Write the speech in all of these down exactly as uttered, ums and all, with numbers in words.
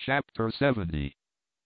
Chapter seventy.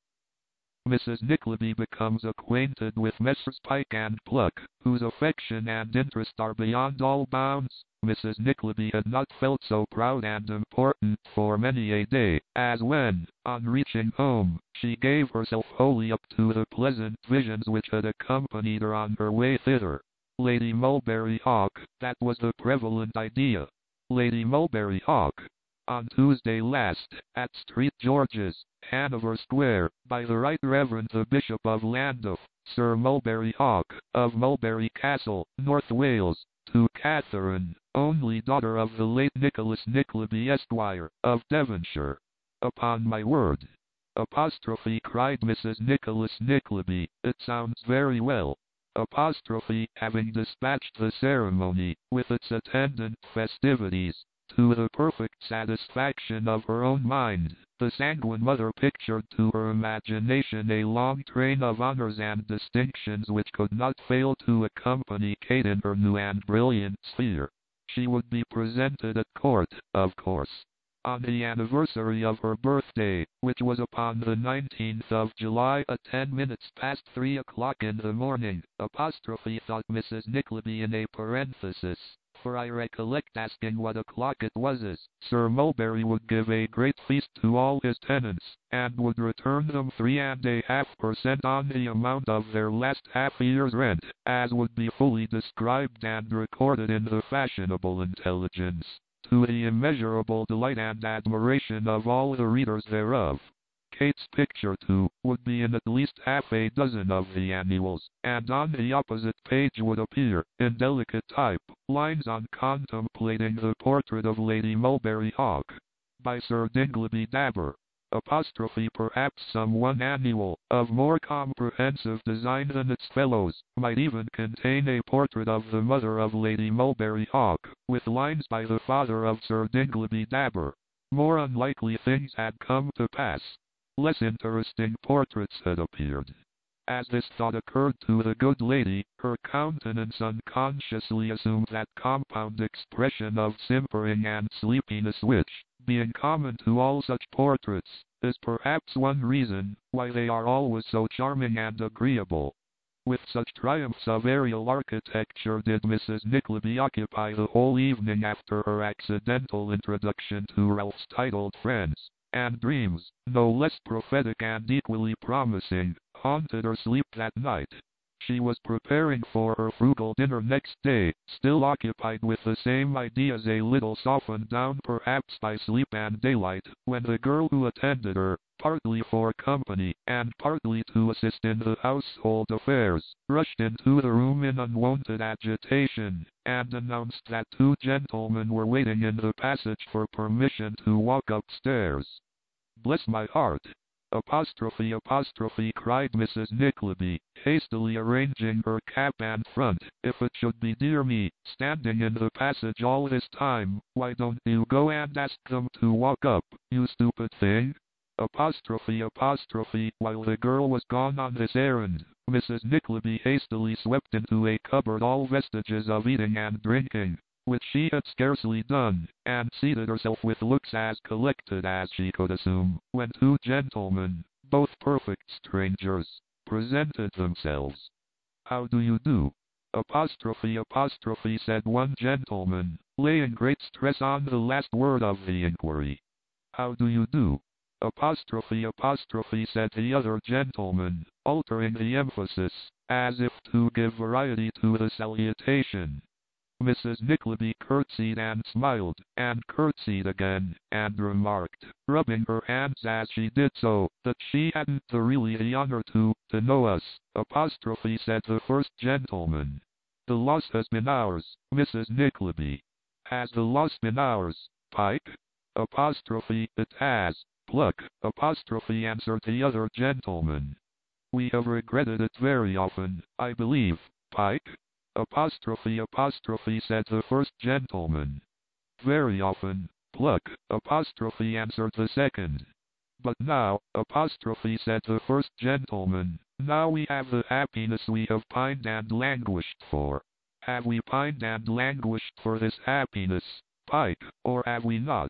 Missus Nickleby becomes acquainted with Messrs. Pyke and Pluck, whose affection and interest are beyond all bounds. Missus Nickleby had not felt so proud and important for many a day, as when, on reaching home, she gave herself wholly up to the pleasant visions which had accompanied her on her way thither. Lady Mulberry Hawk, that was the prevalent idea. Lady Mulberry Hawk. On Tuesday last, at Street George's, Hanover Square, by the Right Reverend the Bishop of Llandaff, Sir Mulberry Hawk, of Mulberry Castle, North Wales, to Catherine, only daughter of the late Nicholas Nickleby Esquire, of Devonshire. Upon my word! Apostrophe, cried Missus Nicholas Nickleby, it sounds very well. Apostrophe, having dispatched the ceremony, with its attendant festivities, to the perfect satisfaction of her own mind, the sanguine mother pictured to her imagination a long train of honors and distinctions which could not fail to accompany Kate in her new and brilliant sphere. She would be presented at court, of course, on the anniversary of her birthday, which was upon the nineteenth of July at ten minutes past three o'clock in the morning. Apostrophe, thought Missus Nickleby in a parenthesis, for I recollect asking what o'clock it was, as Sir Mulberry would give a great feast to all his tenants, and would return them three and a half per cent on the amount of their last half year's rent, as would be fully described and recorded in the fashionable intelligence, to the immeasurable delight and admiration of all the readers thereof. Kate's picture, too, would be in at least half a dozen of the annuals, and on the opposite page would appear, in delicate type, lines on contemplating the portrait of Lady Mulberry Hawk, by Sir Dingleby Dabber. Apostrophe, perhaps some one annual, of more comprehensive design than its fellows, might even contain a portrait of the mother of Lady Mulberry Hawk, with lines by the father of Sir Dingleby Dabber. More unlikely things had come to pass. Less interesting portraits had appeared. As this thought occurred to the good lady, her countenance unconsciously assumed that compound expression of simpering and sleepiness which, being common to all such portraits, is perhaps one reason why they are always so charming and agreeable. With such triumphs of aerial architecture did Missus Nickleby occupy the whole evening after her accidental introduction to Ralph's titled friends, and dreams, no less prophetic and equally promising, haunted her sleep that night. She was preparing for her frugal dinner next day, still occupied with the same ideas, a little softened down perhaps by sleep and daylight, when the girl who attended her, partly for company, and partly to assist in the household affairs, rushed into the room in unwonted agitation, and announced that two gentlemen were waiting in the passage for permission to walk upstairs. Bless my heart! Apostrophe, apostrophe, cried Missus Nickleby, hastily arranging her cap and front. If it should be dear me, standing in the passage all this time, why don't you go and ask them to walk up, you stupid thing? Apostrophe, apostrophe, while the girl was gone on this errand, Missus Nickleby hastily swept into a cupboard all vestiges of eating and drinking, which she had scarcely done, and seated herself with looks as collected as she could assume, when two gentlemen, both perfect strangers, presented themselves. How do you do? Apostrophe, apostrophe, said one gentleman, laying great stress on the last word of the inquiry. How do you do? Apostrophe, apostrophe, said the other gentleman, altering the emphasis, as if to give variety to the salutation. Missus Nickleby curtsied and smiled, and curtsied again, and remarked, rubbing her hands as she did so, that she hadn't the really the honor to, to know us. Apostrophe, said the first gentleman. The loss has been ours, Missus Nickleby. Has the loss been ours, Pyke? Apostrophe, it has. Pluck, apostrophe, answered the other gentleman. We have regretted it very often, I believe, Pyke. Apostrophe, apostrophe, said the first gentleman. Very often, Pluck, apostrophe, answered the second. But now, apostrophe, said the first gentleman, now we have the happiness we have pined and languished for. Have we pined and languished for this happiness, Pyke, or have we not?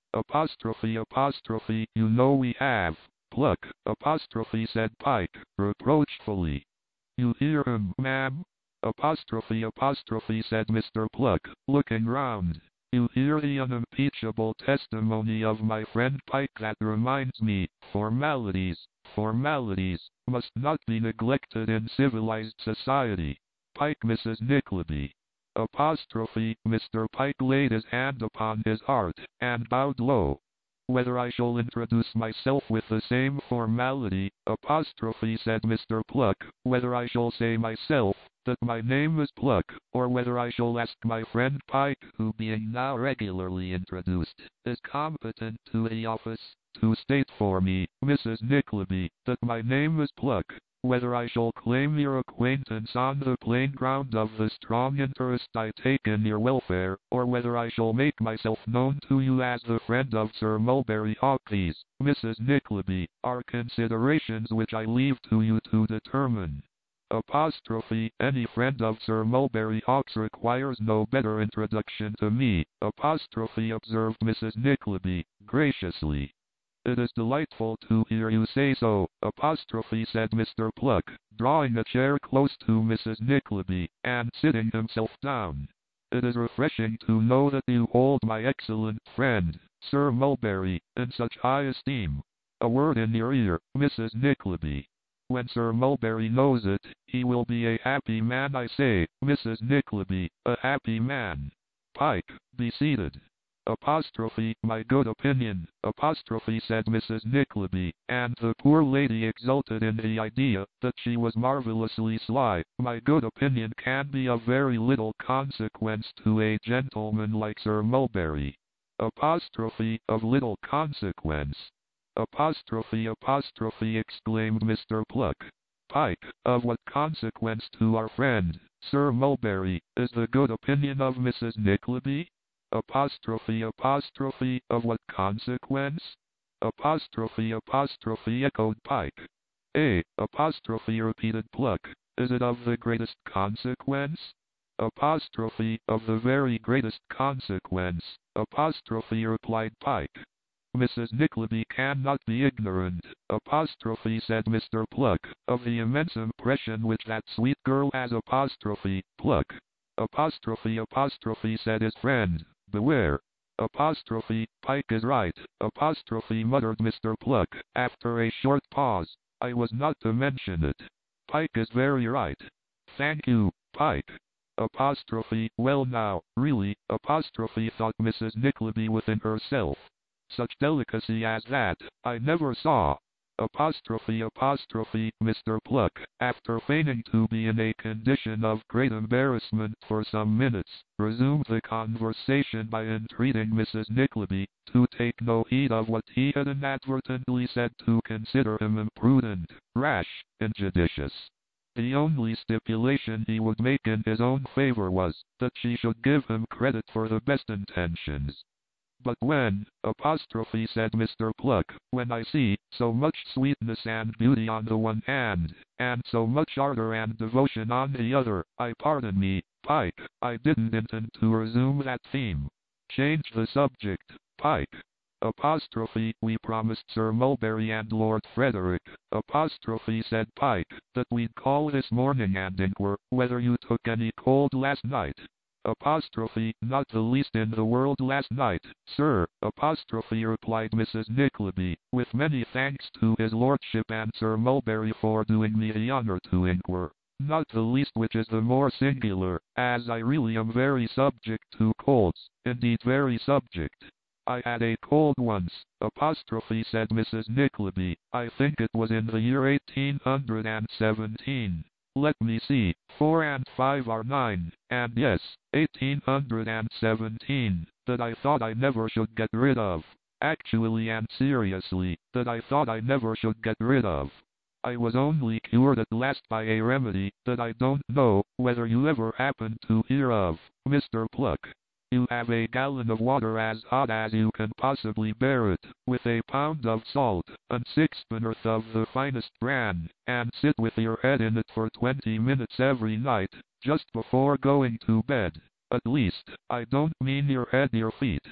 Apostrophe apostrophe, you know we have. Pluck, apostrophe, said Pike, reproachfully. You hear him, ma'am? Apostrophe apostrophe, said Mister Pluck, looking round. You hear the unimpeachable testimony of my friend Pike. That reminds me, formalities, formalities, must not be neglected in civilized society. Pike, Missus Nickleby. Apostrophe, Mister Pike laid his hand upon his heart, and bowed low. Whether I shall introduce myself with the same formality, apostrophe, said Mister Pluck, whether I shall say myself, that my name is Pluck, or whether I shall ask my friend Pike, who being now regularly introduced, is competent to the office, to state for me, Missus Nickleby, that my name is Pluck, whether I shall claim your acquaintance on the plain ground of the strong interest I take in your welfare, or whether I shall make myself known to you as the friend of Sir Mulberry Hawk. These, Missus Nickleby, are considerations which I leave to you to determine. Apostrophe, any friend of Sir Mulberry Hawk's requires no better introduction to me, apostrophe, observed Missus Nickleby, graciously. It is delightful to hear you say so, apostrophe, said Mister Pluck, drawing a chair close to Missus Nickleby, and sitting himself down. It is refreshing to know that you hold my excellent friend, Sir Mulberry, in such high esteem. A word in your ear, Missus Nickleby. When Sir Mulberry knows it, he will be a happy man. I say, Missus Nickleby, a happy man. Pike, be seated. Apostrophe, my good opinion, apostrophe, said Missus Nickleby, and the poor lady exulted in the idea that she was marvelously sly. My good opinion can be of very little consequence to a gentleman like Sir Mulberry. Apostrophe, of little consequence. Apostrophe apostrophe, exclaimed Mister Pluck. Pike, of what consequence to our friend, Sir Mulberry, is the good opinion of Missus Nickleby? Apostrophe apostrophe, of what consequence? Apostrophe apostrophe, echoed Pike. A, apostrophe, repeated Pluck, is it of the greatest consequence? Apostrophe, of the very greatest consequence, apostrophe, replied Pike. Missus Nickleby cannot be ignorant, apostrophe, said Mister Pluck, of the immense impression which that sweet girl has, apostrophe, Pluck. Apostrophe apostrophe, said his friend, beware. Apostrophe, Pike is right, apostrophe, muttered Mister Pluck, after a short pause. I was not to mention it. Pike is very right. Thank you, Pike. Apostrophe, well now, really, apostrophe, thought Missus Nickleby within herself. Such delicacy as that, I never saw. Apostrophe apostrophe, Mister Pluck, after feigning to be in a condition of great embarrassment for some minutes, resumed the conversation by entreating Missus Nickleby to take no heed of what he had inadvertently said, to consider him imprudent, rash, injudicious. The only stipulation he would make in his own favor was, that she should give him credit for the best intentions. But when, apostrophe, said Mister Pluck, when I see so much sweetness and beauty on the one hand, and so much ardor and devotion on the other, I pardon me, Pike, I didn't intend to resume that theme. Change the subject, Pike. Apostrophe, we promised Sir Mulberry and Lord Frederick, apostrophe, said Pike, that we'd call this morning and inquire whether you took any cold last night. Apostrophe, not the least in the world last night, sir, apostrophe, replied Missus Nickleby, with many thanks to his lordship and Sir Mulberry for doing me the honour to inquire. Not the least, which is the more singular, as I really am very subject to colds, indeed very subject. I had a cold once, apostrophe, said Missus Nickleby, I think it was in the year eighteen hundred seventeen. Let me see, four and five are nine, and yes, eighteen hundred seventeen, that I thought I never should get rid of. Actually and seriously, that I thought I never should get rid of. I was only cured at last by a remedy that I don't know whether you ever happened to hear of, Mister Pluck. You have a gallon of water as hot as you can possibly bear it, with a pound of salt, and sixpenn'orth of the finest bran, and sit with your head in it for twenty minutes every night, just before going to bed. At least, I don't mean your head, your feet.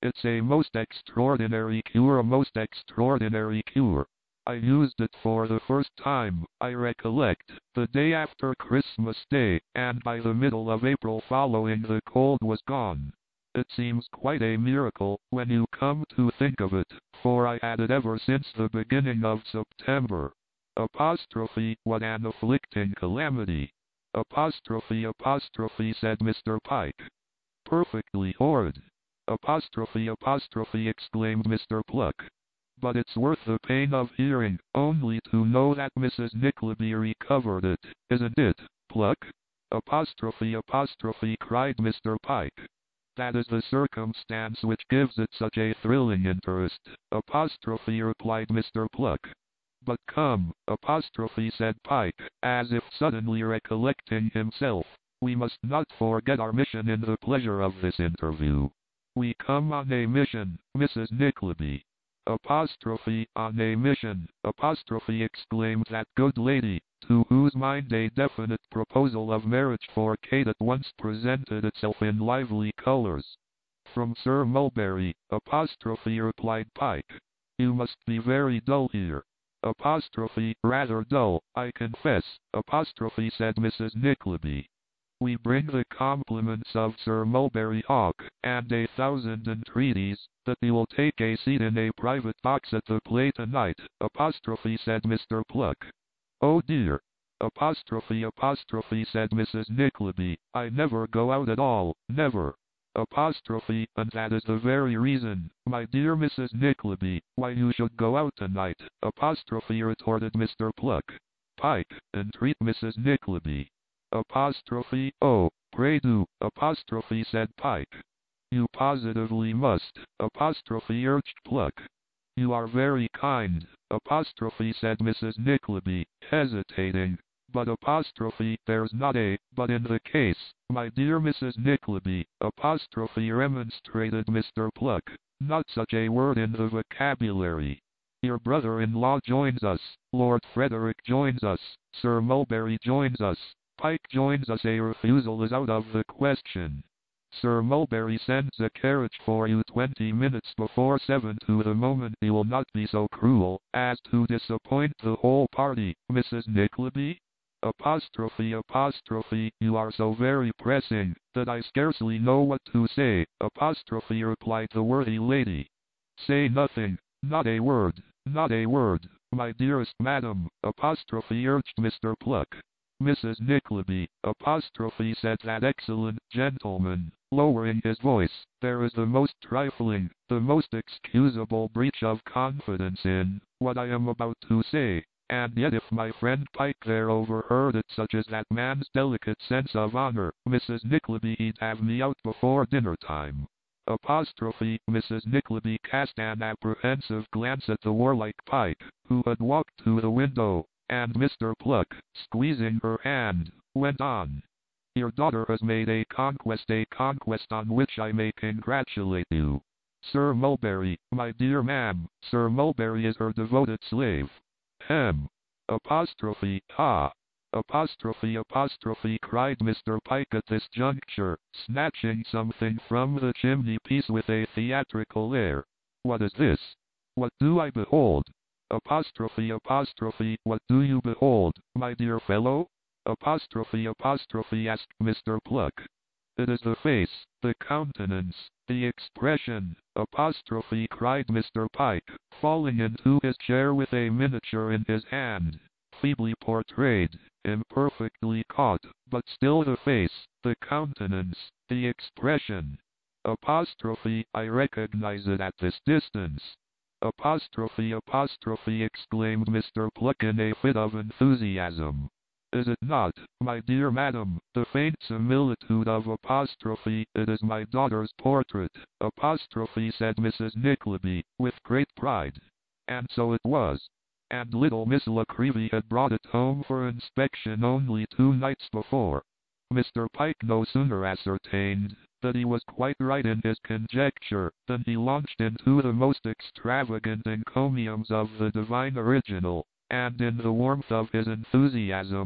It's a most extraordinary cure, a most extraordinary cure. I used it for the first time, I recollect, the day after Christmas Day, and by the middle of April following the cold was gone. It seems quite a miracle, when you come to think of it, for I had it ever since the beginning of September. Apostrophe, what an afflicting calamity. Apostrophe, apostrophe, said Mister Pike. Perfectly horrid. Apostrophe, apostrophe, exclaimed Mister Pluck. But it's worth the pain of hearing, only to know that Missus Nickleby recovered it, isn't it, Pluck? Apostrophe, apostrophe, cried Mister Pike. That is the circumstance which gives it such a thrilling interest, apostrophe, replied Mister Pluck. But come, apostrophe, said Pike, as if suddenly recollecting himself, we must not forget our mission in the pleasure of this interview. We come on a mission, Missus Nickleby. Apostrophe, on a mission, apostrophe, exclaimed that good lady, to whose mind a definite proposal of marriage for Kate at once presented itself in lively colors. From Sir Mulberry, apostrophe, replied Pike. You must be very dull here. Apostrophe, rather dull, I confess, apostrophe, said Missus Nickleby. We bring the compliments of Sir Mulberry Hawk, and a thousand entreaties, that you will take a seat in a private box at the play tonight, apostrophe, said Mister Pluck. Oh dear! Apostrophe, apostrophe, said Missus Nickleby, I never go out at all, never. Apostrophe, and that is the very reason, my dear Missus Nickleby, why you should go out tonight, apostrophe, retorted Mister Pluck. Pike, entreat Missus Nickleby. Apostrophe, oh, pray do, apostrophe, said Pike. You positively must, apostrophe, urged Pluck. You are very kind, apostrophe, said Missus Nickleby, hesitating. But apostrophe, there's not a but in the case, my dear Missus Nickleby, apostrophe, remonstrated Mister Pluck. Not such a word in the vocabulary. Your brother-in-law joins us, Lord Frederick joins us, Sir Mulberry joins us, Pike joins us. A refusal is out of the question. Sir Mulberry sends a carriage for you twenty minutes before seven. To the moment he will not be so cruel as to disappoint the whole party, Missus Nickleby. Apostrophe, apostrophe, you are so very pressing, that I scarcely know what to say, apostrophe, replied the worthy lady. Say nothing, not a word, not a word, my dearest madam, apostrophe, urged Mister Pluck. Missus Nickleby, apostrophe, said that excellent gentleman, lowering his voice, there is the most trifling, the most excusable breach of confidence in what I am about to say, and yet if my friend Pike there overheard it, such as that man's delicate sense of honor, Missus Nickleby, he'd have me out before dinner time. Apostrophe, Missus Nickleby cast an apprehensive glance at the warlike Pike, who had walked to the window, and Mister Pluck, squeezing her hand, went on. Your daughter has made a conquest, a conquest on which I may congratulate you. Sir Mulberry, my dear ma'am, Sir Mulberry is her devoted slave. Hem. Apostrophe, ha. Apostrophe, apostrophe, cried Mister Pike at this juncture, snatching something from the chimney-piece with a theatrical air. What is this? What do I behold? Apostrophe, apostrophe, what do you behold, my dear fellow? Apostrophe, apostrophe, asked Mister Pluck. It is the face, the countenance, the expression, apostrophe, cried Mister Pike, falling into his chair with a miniature in his hand, feebly portrayed, imperfectly caught, but still the face, the countenance, the expression. Apostrophe, I recognize it at this distance. Apostrophe, apostrophe, exclaimed Mister Pluck in a fit of enthusiasm. Is it not, my dear madam, the faint similitude of apostrophe? It is my daughter's portrait, apostrophe, said Missus Nickleby, with great pride. And so it was. And little Miss La Creevy had brought it home for inspection only two nights before. Mister Pike no sooner ascertained that he was quite right in his conjecture than he launched into the most extravagant encomiums of the divine original, and in the warmth of his enthusiasm,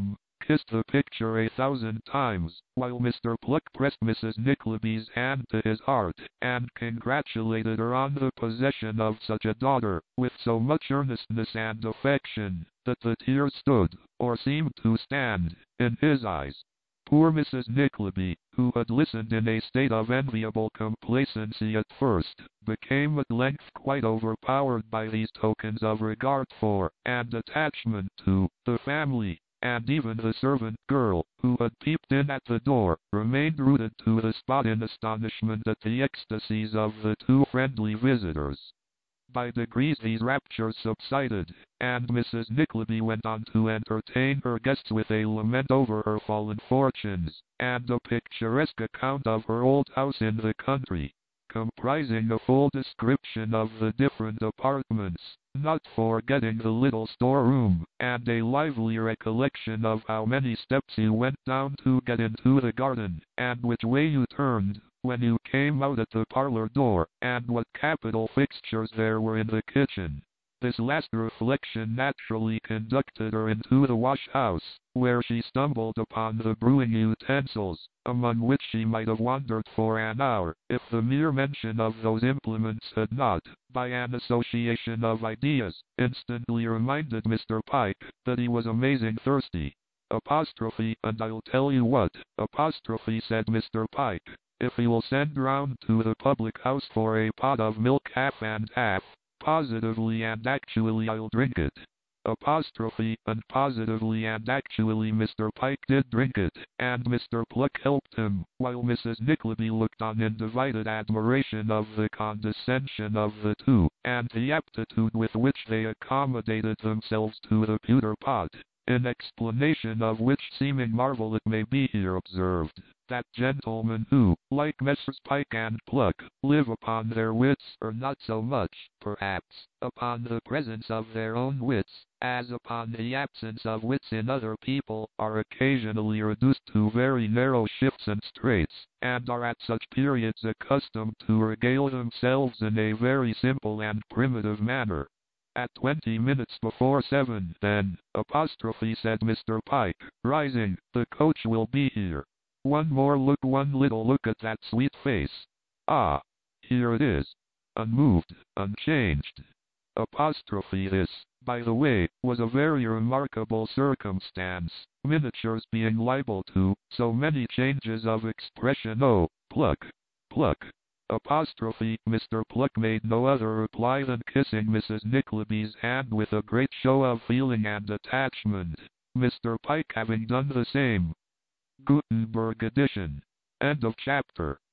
kissed the picture a thousand times, while Mister Pluck pressed Missus Nickleby's hand to his heart, and congratulated her on the possession of such a daughter, with so much earnestness and affection, that the tears stood, or seemed to stand, in his eyes. Poor Missus Nickleby, who had listened in a state of enviable complacency at first, became at length quite overpowered by these tokens of regard for, and attachment to, the family, and even the servant girl, who had peeped in at the door, remained rooted to the spot in astonishment at the ecstasies of the two friendly visitors. By degrees these raptures subsided, and Missus Nickleby went on to entertain her guests with a lament over her fallen fortunes, and a picturesque account of her old house in the country, comprising a full description of the different apartments, not forgetting the little storeroom, and a lively recollection of how many steps you went down to get into the garden, and which way you turned when you came out at the parlor door, and what capital fixtures there were in the kitchen. This last reflection naturally conducted her into the wash-house, where she stumbled upon the brewing utensils, among which she might have wandered for an hour, if the mere mention of those implements had not, by an association of ideas, instantly reminded Mister Pike that he was amazing thirsty. Apostrophe, and I'll tell you what, apostrophe, said Mister Pike, if he will send round to the public house for a pot of milk half and half, positively and actually I'll drink it. Apostrophe, and positively and actually Mister Pike did drink it, and Mister Pluck helped him, while Missus Nickleby looked on in divided admiration of the condescension of the two, and the aptitude with which they accommodated themselves to the pewter pot, in explanation of which seeming marvel it may be here observed, that gentlemen who, like Messrs Pike and Pluck, live upon their wits, or not so much, perhaps, upon the presence of their own wits, as upon the absence of wits in other people, are occasionally reduced to very narrow shifts and straits, and are at such periods accustomed to regale themselves in a very simple and primitive manner. At twenty minutes before seven, then, apostrophe, said Mister Pike, rising, the coach will be here. One more look, one little look at that sweet face. Ah, here it is. Unmoved, unchanged. Apostrophe, this, by the way, was a very remarkable circumstance, miniatures being liable to so many changes of expression. Oh, Pluck, Pluck. Apostrophe, Mister Pluck made no other reply than kissing Missus Nickleby's hand with a great show of feeling and attachment, Mister Pike having done the same. Gutenberg edition. End of chapter.